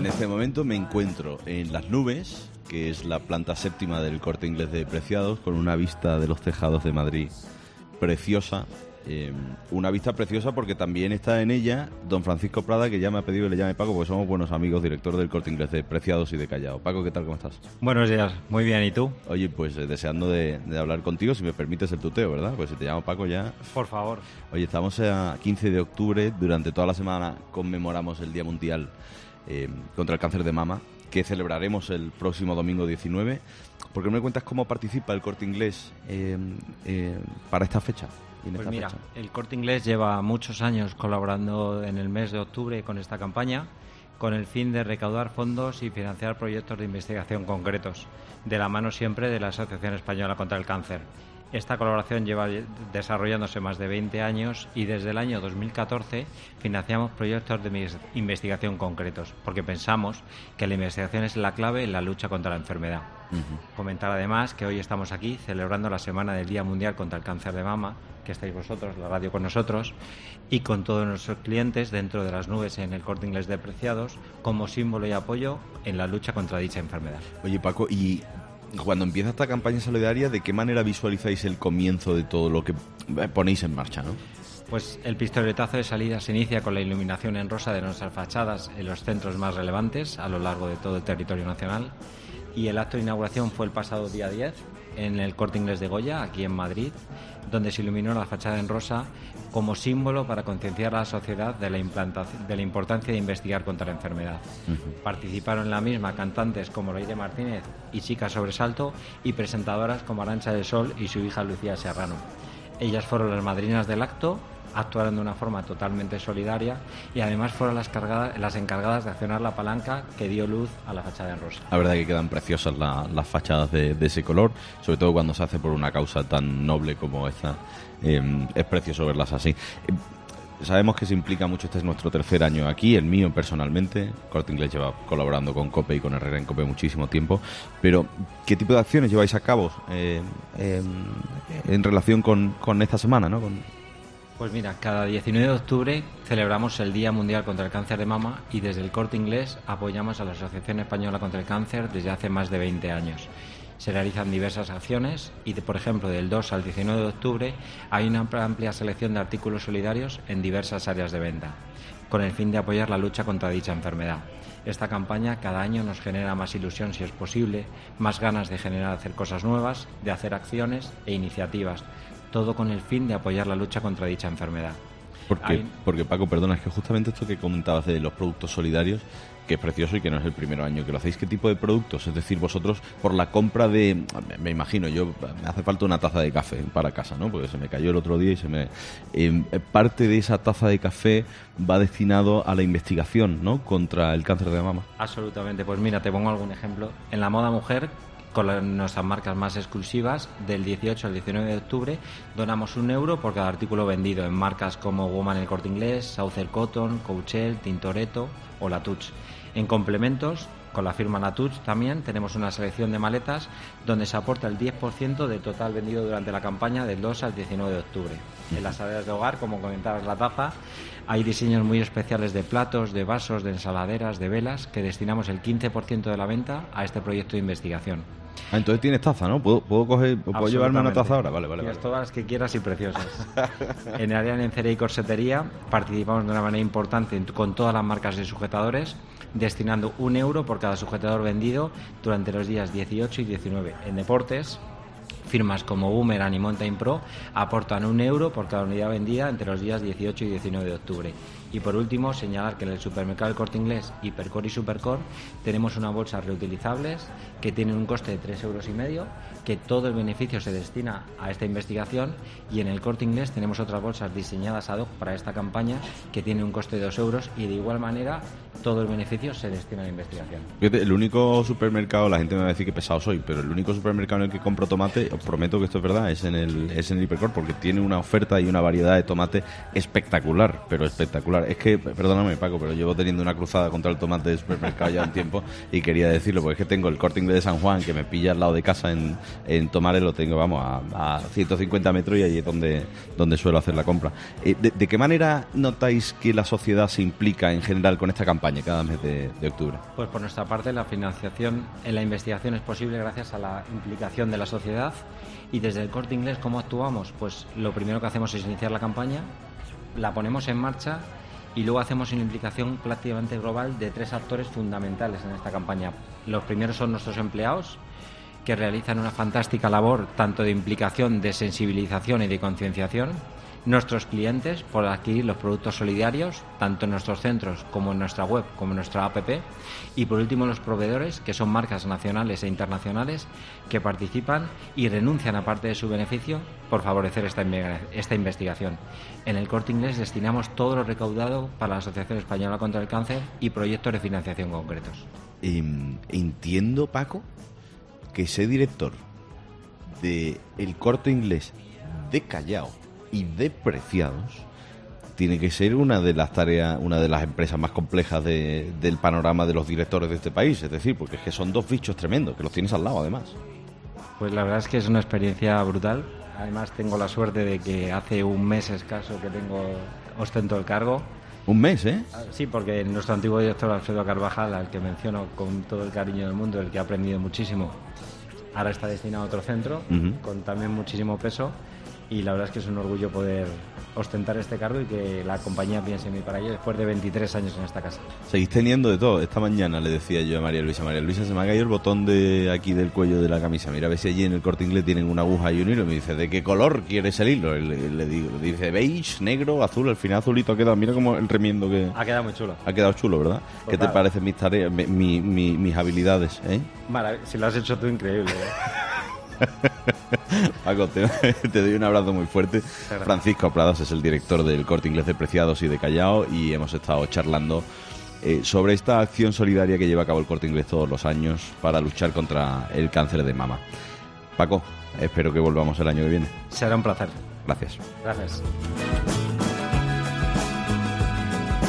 en este momento me encuentro en Las Nubes, que es la planta séptima del Corte Inglés de Preciados, con una vista de los tejados de Madrid preciosa. Una vista preciosa porque también está en ella don Francisco Prada, que ya me ha pedido que le llame Paco, porque somos buenos amigos, director del Corte Inglés de Preciados y de Callao. Paco, ¿qué tal? ¿Cómo estás? Buenos días, muy bien, ¿y tú? Oye, pues deseando de hablar contigo, si me permites el tuteo, ¿verdad? Pues si te llamo Paco ya... Por favor. Oye, estamos a 15 de octubre, durante toda la semana conmemoramos el Día Mundial contra el Cáncer de Mama, que celebraremos el próximo domingo 19. ¿Por qué no me cuentas cómo participa el Corte Inglés para esta fecha? Pues mira, el Corte Inglés lleva muchos años colaborando en el mes de octubre con esta campaña, con el fin de recaudar fondos y financiar proyectos de investigación concretos, de la mano siempre de la Asociación Española contra el Cáncer. Esta colaboración lleva desarrollándose más de 20 años y desde el año 2014 financiamos proyectos de investigación concretos, porque pensamos que la investigación es la clave en la lucha contra la enfermedad. Comentar además que hoy estamos aquí celebrando la Semana del Día Mundial contra el Cáncer de Mama, que estáis vosotros, la radio con nosotros, y con todos nuestros clientes dentro de Las Nubes en el Corte Inglés de Preciados, como símbolo y apoyo en la lucha contra dicha enfermedad. Oye, Paco, y cuando empieza esta campaña solidaria, ¿de qué manera visualizáis el comienzo de todo lo que ponéis en marcha, no? Pues el pistoletazo de salida se inicia con la iluminación en rosa de nuestras fachadas en los centros más relevantes a lo largo de todo el territorio nacional, y el acto de inauguración fue el pasado día 10 en el Corte Inglés de Goya, aquí en Madrid, donde se iluminó la fachada en rosa como símbolo para concienciar a la sociedad de la importancia de investigar contra la enfermedad. Participaron en la misma cantantes como Leire Martínez y Chica Sobresalto, y presentadoras como Arantxa del Sol y su hija Lucía Serrano. Ellas fueron las madrinas del acto, actuaron de una forma totalmente solidaria y además fueron las encargadas de accionar la palanca que dio luz a la fachada en rosa. La verdad que quedan preciosas las fachadas de ese color, sobre todo cuando se hace por una causa tan noble como esta. Es precioso verlas así. Sabemos que se implica mucho, este es nuestro tercer año aquí, el mío personalmente. Corte Inglés lleva colaborando con COPE y con Herrera en COPE muchísimo tiempo, pero ¿qué tipo de acciones lleváis a cabo en relación con esta semana, ¿no? Pues mira, cada 19 de octubre celebramos el Día Mundial contra el Cáncer de Mama, y desde el Corte Inglés apoyamos a la Asociación Española contra el Cáncer desde hace más de 20 años. Se realizan diversas acciones y, por ejemplo, del 2 al 19 de octubre hay una amplia selección de artículos solidarios en diversas áreas de venta, con el fin de apoyar la lucha contra dicha enfermedad. Esta campaña cada año nos genera más ilusión, si es posible, más ganas de hacer cosas nuevas, de hacer acciones e iniciativas, todo con el fin de apoyar la lucha contra dicha enfermedad. Porque Paco, perdona, es que justamente esto que comentabas de los productos solidarios, que es precioso y que no es el primer año que lo hacéis, ¿qué tipo de productos? Es decir, vosotros por la compra de, me imagino, me hace falta una taza de café para casa, ¿no? Porque se me cayó el otro día y parte de esa taza de café va destinado a la investigación, ¿no? Contra el cáncer de mama. Absolutamente, pues mira, te pongo algún ejemplo. En la moda mujer, con nuestras marcas más exclusivas, del 18 al 19 de octubre donamos €1 por cada artículo vendido en marcas como Woman El Corte Inglés, Southern Cotton, Couchel, Tintoretto o Latouche. En complementos, con la firma Latouche también tenemos una selección de maletas donde se aporta el 10% del total vendido durante la campaña del 2 al 19 de octubre. En las áreas de hogar, como comentabas, la taza, hay diseños muy especiales de platos, de vasos, de ensaladeras, de velas, que destinamos el 15% de la venta a este proyecto de investigación. Entonces tienes taza, ¿no? ¿Puedo llevarme una taza ahora? Vale. Tienes todas las que quieras y preciosas. En el área de lencería y corsetería participamos de una manera importante con todas las marcas de sujetadores, destinando €1 por cada sujetador vendido durante los días 18 y 19. En deportes, firmas como Boomerang y Mountain Pro aportan €1 por cada unidad vendida entre los días 18 y 19 de octubre. Y por último, señalar que en el supermercado El Corte Inglés, Hipercor y Supercor, tenemos unas bolsas reutilizables que tienen un coste de €3,50, que todo el beneficio se destina a esta investigación, y en el Corte Inglés tenemos otras bolsas diseñadas ad hoc para esta campaña que tienen un coste de €2, y de igual manera todo el beneficio se destina a la investigación. Fíjate, el único supermercado, la gente me va a decir que pesado soy, pero el único supermercado en el que compro tomate, os prometo que esto es verdad, es en el Hipercor, porque tiene una oferta y una variedad de tomate espectacular, pero espectacular. espectacular. Es que, perdóname Paco, pero llevo teniendo una cruzada contra el tomate de supermercado ya un tiempo y quería decirlo, porque es que tengo el Corte Inglés de San Juan, que me pilla al lado de casa en Tomares, lo tengo, vamos, a 150 metros, y allí es donde suelo hacer la compra. ¿De qué manera notáis que la sociedad se implica en general con esta campaña cada mes de octubre? Pues por nuestra parte, la financiación en la investigación es posible gracias a la implicación de la sociedad. Y desde el Corte Inglés, ¿cómo actuamos? Pues lo primero que hacemos es iniciar la campaña, la ponemos en marcha y luego hacemos una implicación prácticamente global de 3 actores fundamentales en esta campaña. Los primeros son nuestros empleados, que realizan una fantástica labor tanto de implicación, de sensibilización y de concienciación. Nuestros clientes, por aquí los productos solidarios, tanto en nuestros centros como en nuestra web, como en nuestra app. Y por último los proveedores, que son marcas nacionales e internacionales, que participan y renuncian a parte de su beneficio por favorecer esta investigación. En el Corte Inglés destinamos todo lo recaudado para la Asociación Española contra el Cáncer y proyectos de financiación concretos. Entiendo, Paco, que ser director de el Corte Inglés de Callao y de Preciados tiene que ser una de las tareas, una de las empresas más complejas del panorama de los directores de este país, es decir, porque es que son 2 bichos tremendos, que los tienes al lado además. Pues la verdad es que es una experiencia brutal. Además tengo la suerte de que hace un mes escaso que ostento el cargo. Un mes, ¿eh? Sí, porque nuestro antiguo director Alfredo Carvajal, al que menciono con todo el cariño del mundo, el que ha aprendido muchísimo, ahora está destinado a otro centro, con también muchísimo peso. Y la verdad es que es un orgullo poder ostentar este cargo y que la compañía piense en mí para ello después de 23 años en esta casa. Seguís teniendo de todo. Esta mañana le decía yo a María Luisa, se me ha caído el botón de aquí del cuello de la camisa. Mira, a ver si allí en el Corte Inglés tienen una aguja y un hilo. Y me dice, ¿de qué color quieres el hilo? Le dice, beige, negro, azul. Al final azulito ha quedado. Mira como el remiendo que... Ha quedado muy chulo. Ha quedado chulo, ¿verdad? Pues ¿Qué te parecen mis tareas, mis habilidades, eh? Si lo has hecho tú, increíble, Paco, te doy un abrazo muy fuerte. Francisco Pradas es el director del Corte Inglés de Preciados y de Callao, y hemos estado charlando sobre esta acción solidaria que lleva a cabo el Corte Inglés todos los años para luchar contra el cáncer de mama. Paco, espero que volvamos el año que viene. Será un placer. Gracias. Gracias.